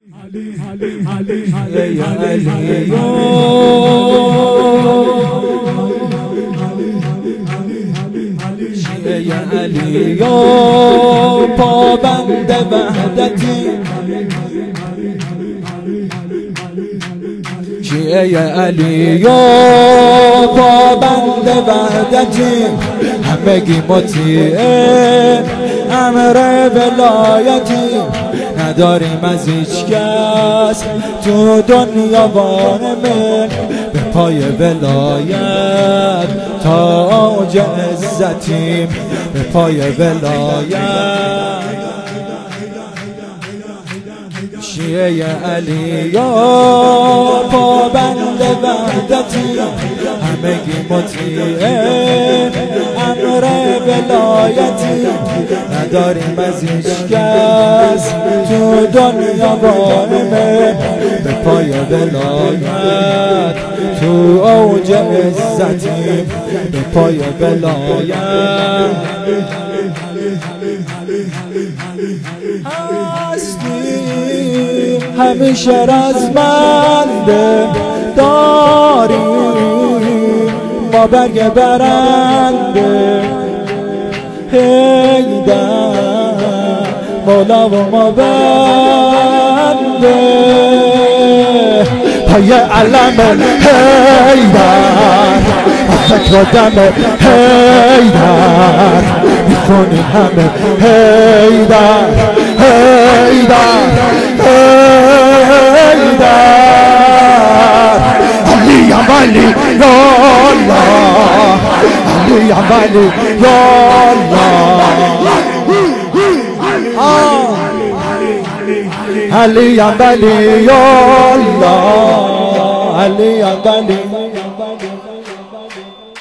یا علی یا پابند وحدتی، شیعه علی یا پابند وحدتی، همگی مطیع امر ولایتی، نداریم از هیچ کس تو دنیا وانمه، به پای ولایت تاج عزتیم، به پای ولایت. شیعه علی یا پابند وحدتی، همگی مطیع امر ولایتی، نداریم از هیچ کس تو دنیا وانمه، به پای ولایت تو اوج عزتیم، به پای ولایت هستیم، همیشه رزمنده داریم ما برگ برنده، حیدر مولا و ما بنده، پای علم حیدر فکر و دم حیدر میخونیم همه حیدر حیدر حیدر، علی علی یا الله، علی علی یا الله، علی علی یا الله، علی علی